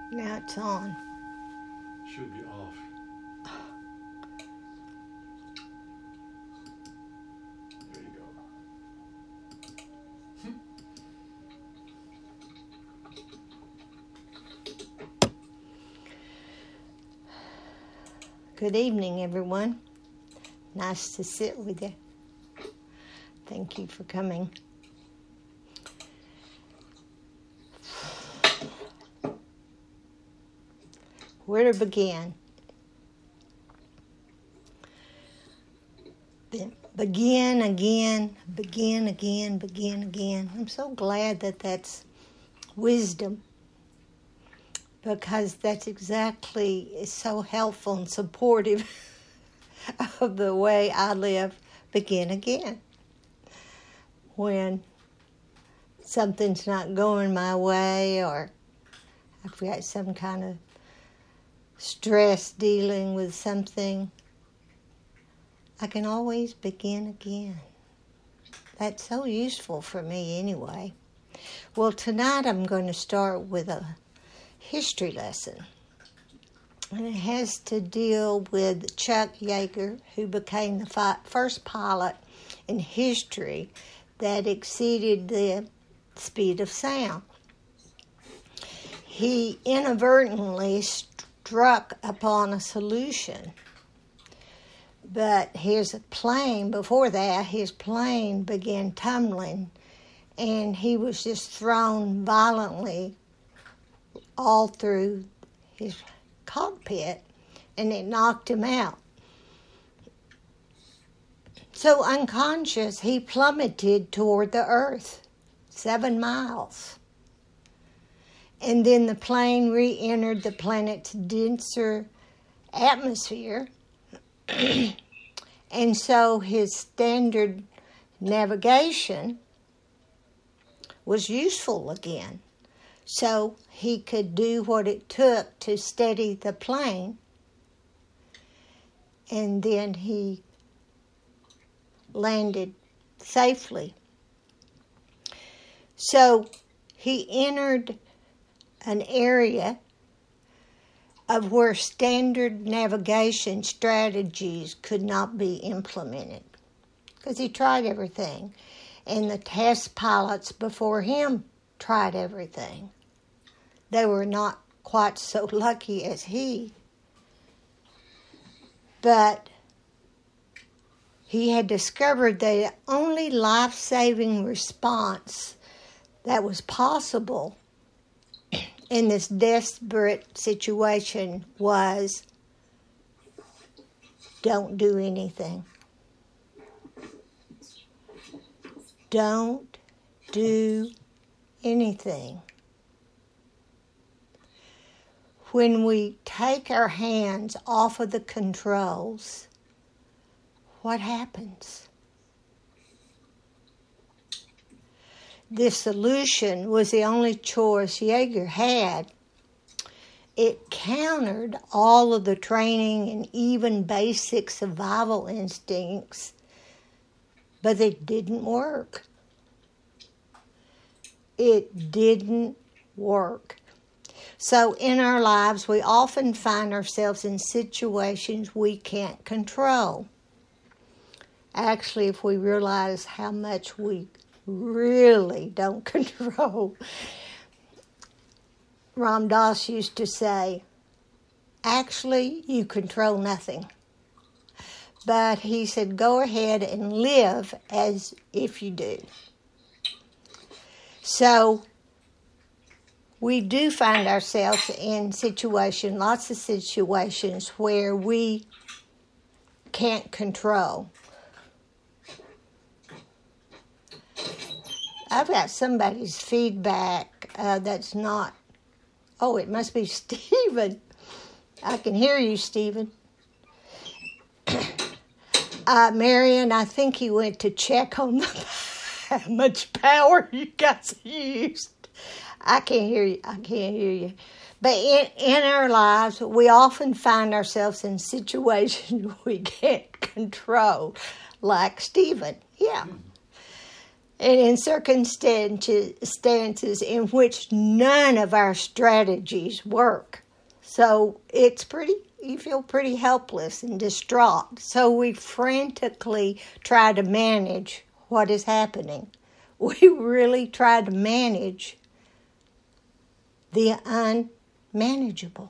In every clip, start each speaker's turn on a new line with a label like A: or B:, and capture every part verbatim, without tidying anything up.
A: Now it's on.
B: Should be off. There you go.
A: Good evening, everyone. Nice to sit with you. Thank you for coming. Where to begin? Begin again, begin again, begin again. I'm so glad that that's wisdom, because that's exactly is so helpful and supportive of the way I live. Begin again. When something's not going my way, or I've got some kind of stress dealing with something, I can always begin again. That's so useful for me anyway. Well, tonight I'm going to start with a history lesson. And it has to deal with Chuck Yeager, who became the fi- first pilot in history that exceeded the speed of sound. He inadvertently struck upon a solution. But his plane, before that, his plane began tumbling, and he was just thrown violently all through his cockpit, and it knocked him out. So unconscious, he plummeted toward the earth, seven miles. And then the plane re-entered the planet's denser atmosphere, and so his standard navigation was useful again. So he could do what it took to steady the plane, and then he landed safely. So he entered an area of where standard navigation strategies could not be implemented, because he tried everything, and the test pilots before him tried everything. They were not quite so lucky as he, but he had discovered the only life-saving response that was possible in this desperate situation was, don't do anything. Don't do anything. When we take our hands off of the controls, what happens? This solution was the only choice Yeager had. It countered all of the training and even basic survival instincts, but it didn't work. It didn't work. So in our lives, we often find ourselves in situations we can't control. Actually, if we realize how much we really don't control. Ram Dass used to say, actually, you control nothing. But he said, go ahead and live as if you do. So we do find ourselves in situations, lots of situations where we can't control. I've got somebody's feedback uh, that's not, oh, it must be Stephen. I can hear you, Stephen. uh, Marion, I think he went to check on the, how much power you guys used. I can't hear you. I can't hear you. But in, in our lives, we often find ourselves in situations we can't control, like Stephen. Yeah. and in circumstances in which none of our strategies work. So it's pretty, you feel pretty helpless and distraught. So we frantically try to manage what is happening. We really try to manage the unmanageable.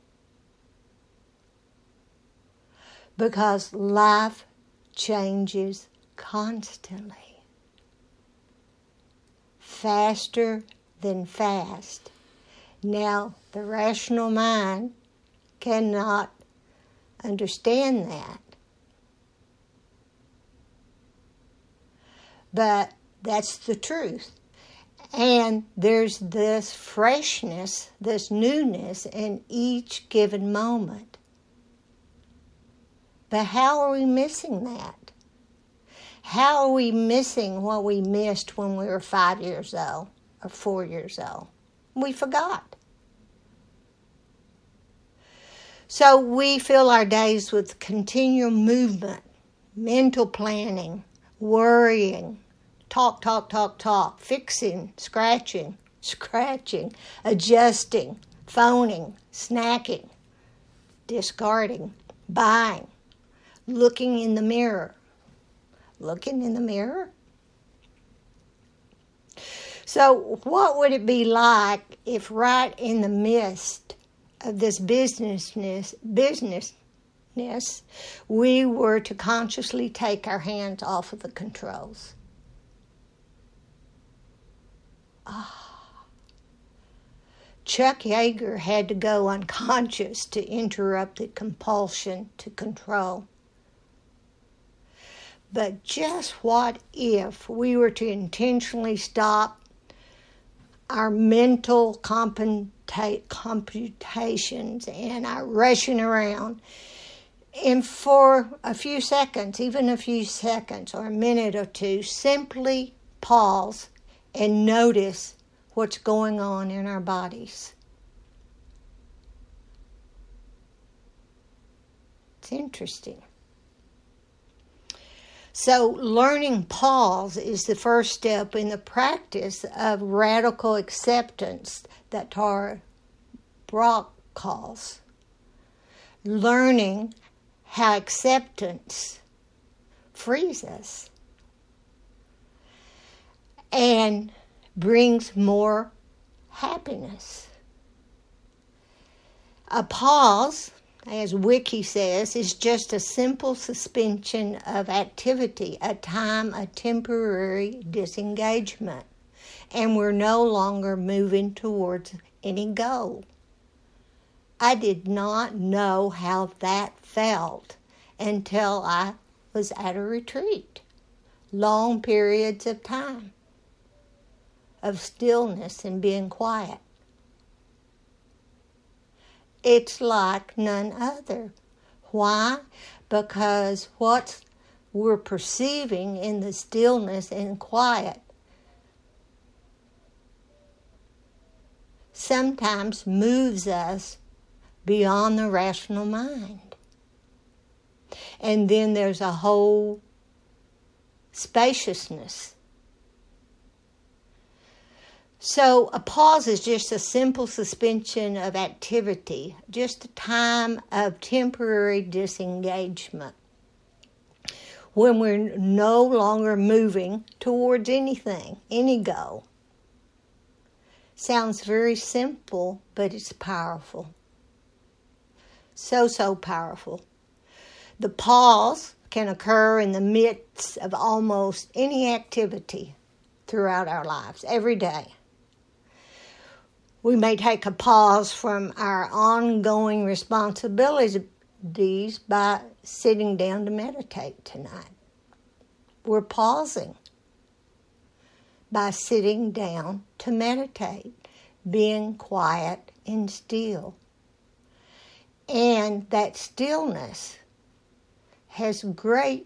A: Because life changes constantly. Faster than fast. Now, the rational mind cannot understand that. But that's the truth. And there's this freshness, this newness in each given moment. But how are we missing that? How are we missing what we missed when we were five years old or four years old? We forgot. So we fill our days with continual movement, mental planning, worrying, talk, talk, talk, talk, fixing, scratching, scratching, adjusting, phoning, snacking, discarding, buying, looking in the mirror. Looking in the mirror? So what would it be like if right in the midst of this businessness, businessness, we were to consciously take our hands off of the controls? Ah. Chuck Yeager had to go unconscious to interrupt the compulsion to control. But just what if we were to intentionally stop our mental computa- computations and our rushing around, and for a few seconds, even a few seconds or a minute or two, simply pause and notice what's going on in our bodies? It's interesting. So learning pause is the first step in the practice of radical acceptance that Tara Brach calls. Learning how acceptance frees us and brings more happiness. A pause, as Wiki says, is just a simple suspension of activity, a time, a temporary disengagement, and we're no longer moving towards any goal. I did not know how that felt until I was at a retreat. Long periods of time of stillness and being quiet. It's like none other. Why? Because what we're perceiving in the stillness and quiet sometimes moves us beyond the rational mind. And then there's a whole spaciousness. So a pause is just a simple suspension of activity, just a time of temporary disengagement when we're no longer moving towards anything, any goal. Sounds very simple, but it's powerful. So, so powerful. The pause can occur in the midst of almost any activity throughout our lives, every day. We may take a pause from our ongoing responsibilities by sitting down to meditate tonight. We're pausing by sitting down to meditate, being quiet and still. And that stillness has great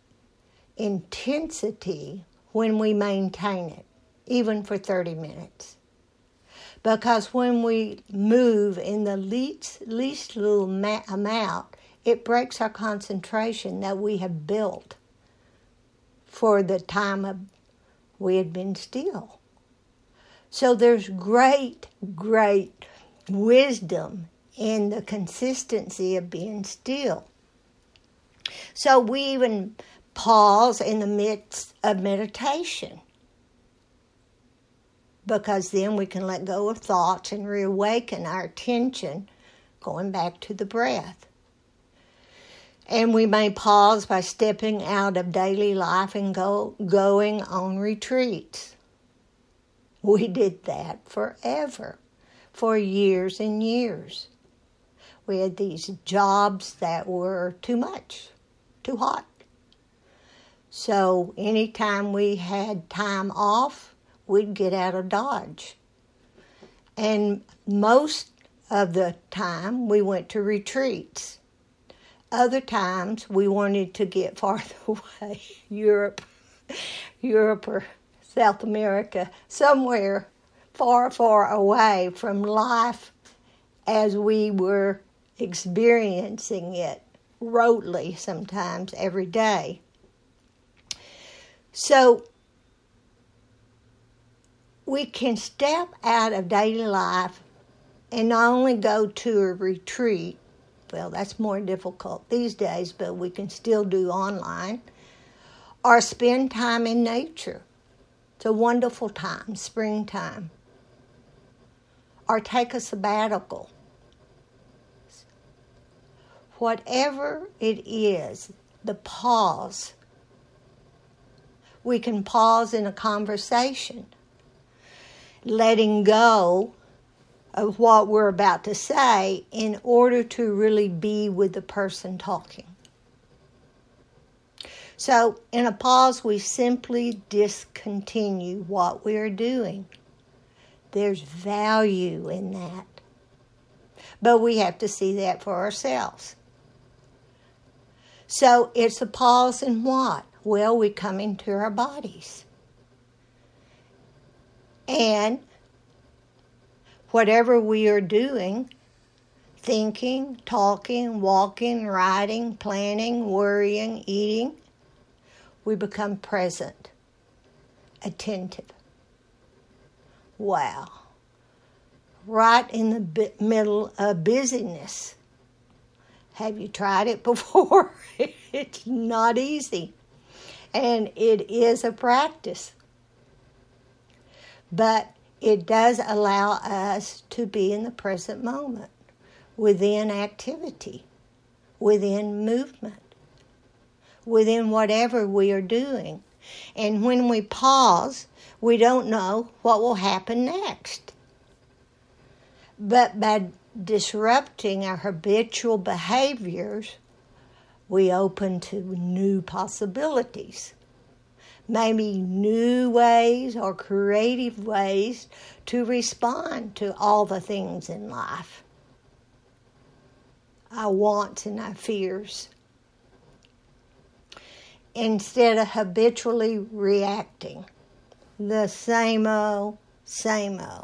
A: intensity when we maintain it, even for thirty minutes. Because when we move in the least, least little ma- amount, it breaks our concentration that we have built for the time of we had been still. So there's great, great wisdom in the consistency of being still. So we even pause in the midst of meditation, because then we can let go of thoughts and reawaken our attention going back to the breath. And we may pause by stepping out of daily life and go going on retreats. We did that forever, for years and years. We had these jobs that were too much, too hot. So anytime we had time off, we'd get out of Dodge. And most of the time, we went to retreats. Other times, we wanted to get farther away, Europe, Europe or South America, somewhere far, far away from life as we were experiencing it, rotely sometimes every day. So we can step out of daily life and not only go to a retreat. Well, that's more difficult these days, but we can still do online, or spend time in nature. It's a wonderful time, springtime. Or take a sabbatical. Whatever it is, the pause. We can pause in a conversation, letting go of what we're about to say in order to really be with the person talking. So in a pause, we simply discontinue what we're doing. There's value in that. But we have to see that for ourselves. So it's a pause in what? Well, we come into our bodies. And whatever we are doing, thinking, talking, walking, writing, planning, worrying, eating, we become present, attentive. Wow. Right in the bi- middle of busyness. Have you tried it before? It's not easy. And it is a practice. But it does allow us to be in the present moment, within activity, within movement, within whatever we are doing. And when we pause, we don't know what will happen next. But by disrupting our habitual behaviors, we open to new possibilities. Maybe new ways or creative ways to respond to all the things in life. Our wants and our fears. Instead of habitually reacting. The same old, same old.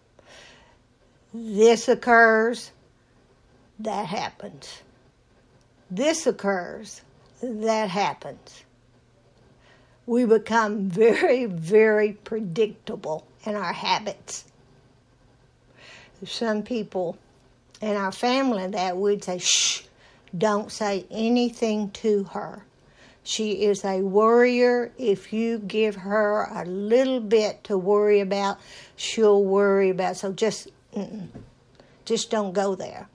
A: This occurs, that happens. This occurs, that happens. We become very, very predictable in our habits. Some people in our family that would say, shh, don't say anything to her. She is a worrier. If you give her a little bit to worry about, she'll worry about. So just, mm-mm, just don't go there.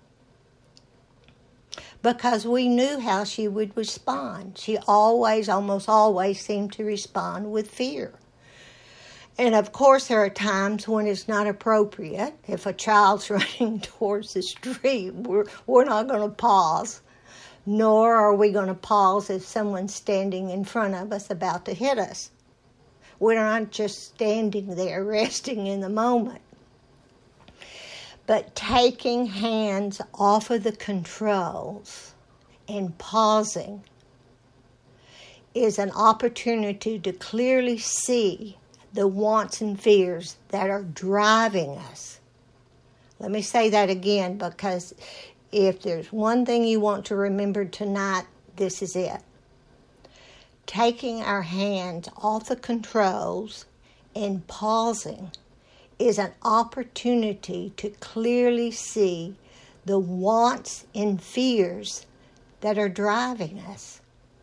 A: Because we knew how she would respond. She always, almost always seemed to respond with fear. And of course there are times when it's not appropriate. If a child's running towards the street, we're, we're not going to pause. Nor are we going to pause if someone's standing in front of us about to hit us. We're not just standing there resting in the moment. But taking hands off of the controls and pausing is an opportunity to clearly see the wants and fears that are driving us. Let me say that again, because if there's one thing you want to remember tonight, this is it. taking our hands off the controls and pausing is an opportunity to clearly see the wants and fears that are driving us.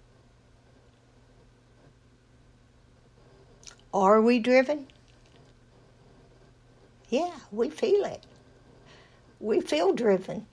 A: Are we driven? Yeah, we feel it. We feel driven.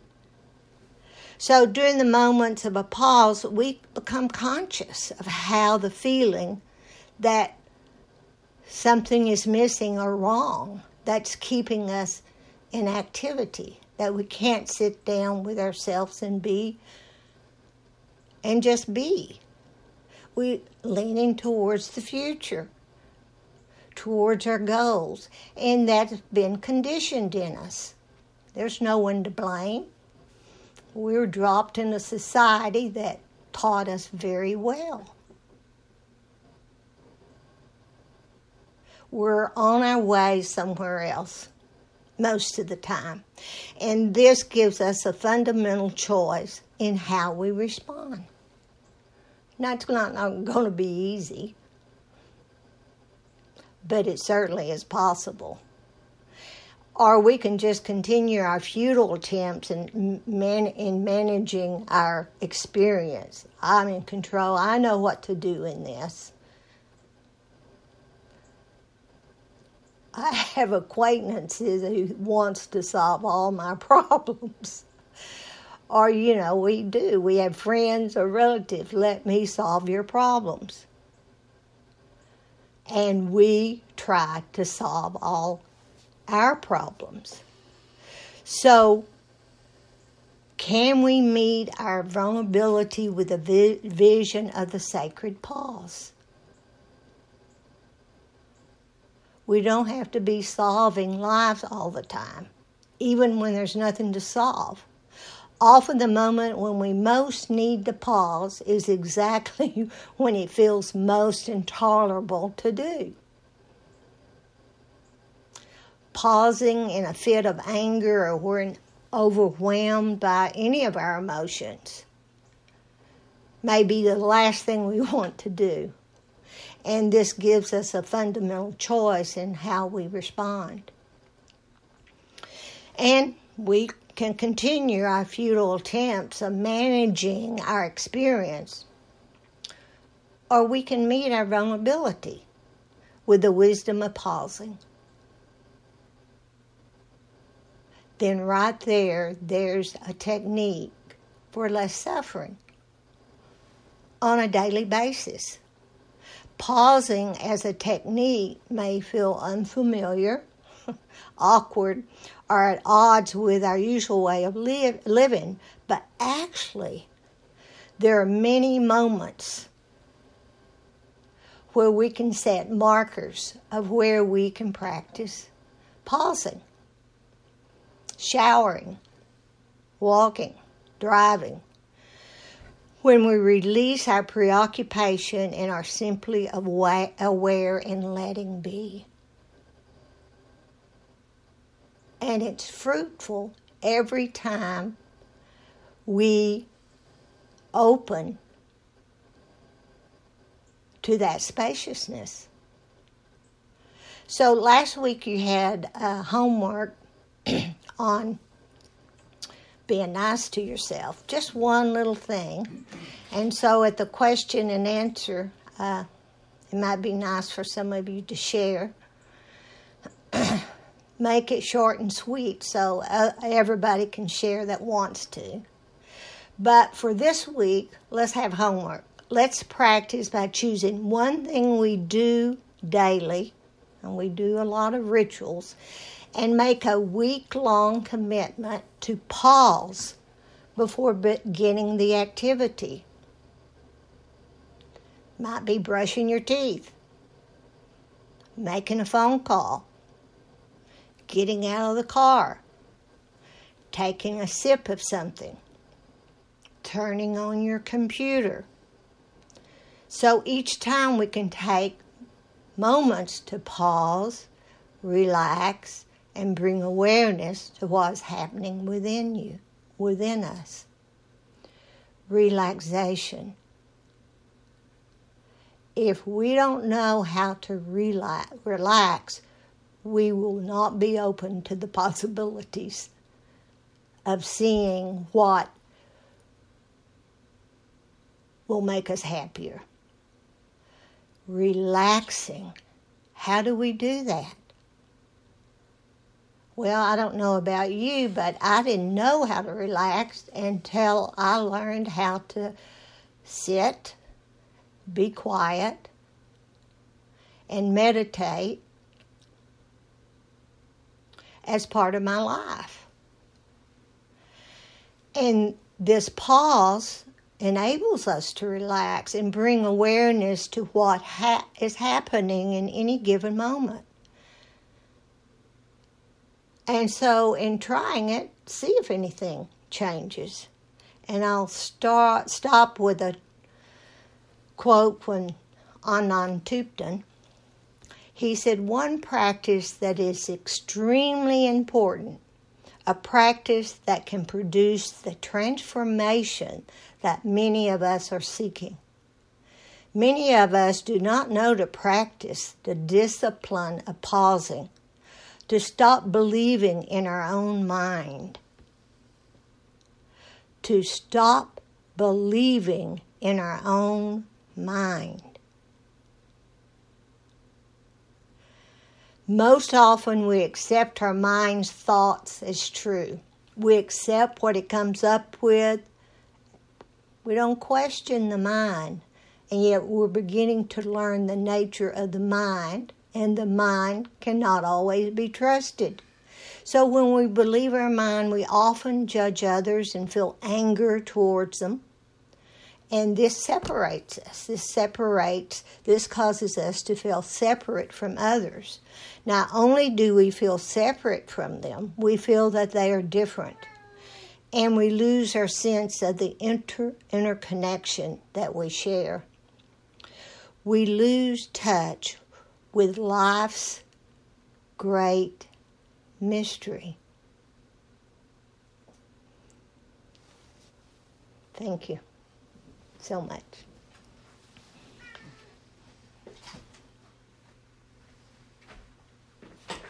A: So during the moments of a pause, we become conscious of how the feeling that something is missing or wrong, that's keeping us in activity, that we can't sit down with ourselves and be, and just be. We're leaning towards the future, towards our goals, and that's been conditioned in us. There's no one to blame. We were dropped in a society that taught us very well. We're on our way somewhere else most of the time. And this gives us a fundamental choice in how we respond. Now, it's not, not going to be easy, but it certainly is possible. Or we can just continue our futile attempts in, man, in managing our experience. I'm in control. I know what to do in this. I have acquaintances who wants to solve all my problems. Or, you know, we do. We have friends or relatives. Let me solve your problems. And we try to solve all our problems. So, can we meet our vulnerability with a vi- vision of the sacred pause? We don't have to be solving lives all the time, even when there's nothing to solve. Often the moment when we most need to pause is exactly when it feels most intolerable to do. Pausing in a fit of anger or when overwhelmed by any of our emotions may be the last thing we want to do. And this gives us a fundamental choice in how we respond. And we can continue our futile attempts of managing our experience, or we can meet our vulnerability with the wisdom of pausing. Then right there, there's a technique for less suffering on a daily basis. Pausing as a technique may feel unfamiliar, awkward, or at odds with our usual way of live, living, but actually, there are many moments where we can set markers of where we can practice pausing. Showering, walking, driving. When we release our preoccupation and are simply aware and letting be. And it's fruitful every time we open to that spaciousness. So last week you had uh, homework on being nice to yourself, just one little thing. And so at the question and answer, uh, it might be nice for some of you to share. Make it short and sweet so uh, everybody can share that wants to. But for this week, let's have homework. Let's practice by choosing one thing we do daily, and we do a lot of rituals, and make a week-long commitment to pause before beginning the activity. Might be brushing your teeth, making a phone call, getting out of the car, taking a sip of something, turning on your computer. So each time we can take moments to pause, relax, and bring awareness to what's happening within you, within us. Relaxation. if we don't know how to relax, relax, we will not be open to the possibilities of seeing what will make us happier. Relaxing. How do we do that? Well, I don't know about you, but I didn't know how to relax until I learned how to sit, be quiet, and meditate as part of my life. And this pause enables us to relax and bring awareness to what ha- is happening in any given moment. And so in trying it, see if anything changes. And I'll start stop with a quote from Anand Tupten. He said, one practice that is extremely important, a practice that can produce the transformation that many of us are seeking. Many of us do not know to practice the discipline of pausing, to stop believing in our own mind, to stop believing in our own mind. Most often we accept our mind's thoughts as true. We accept what it comes up with. We don't question the mind, and yet we're beginning to learn the nature of the mind, and the mind cannot always be trusted. So when we believe our mind, we often judge others and feel anger towards them. And this separates us. This separates, this causes us to feel separate from others. Not only do we feel separate from them, we feel that they are different. And we lose our sense of the inter interconnection that we share. We lose touch with life's great mystery. Thank you so much.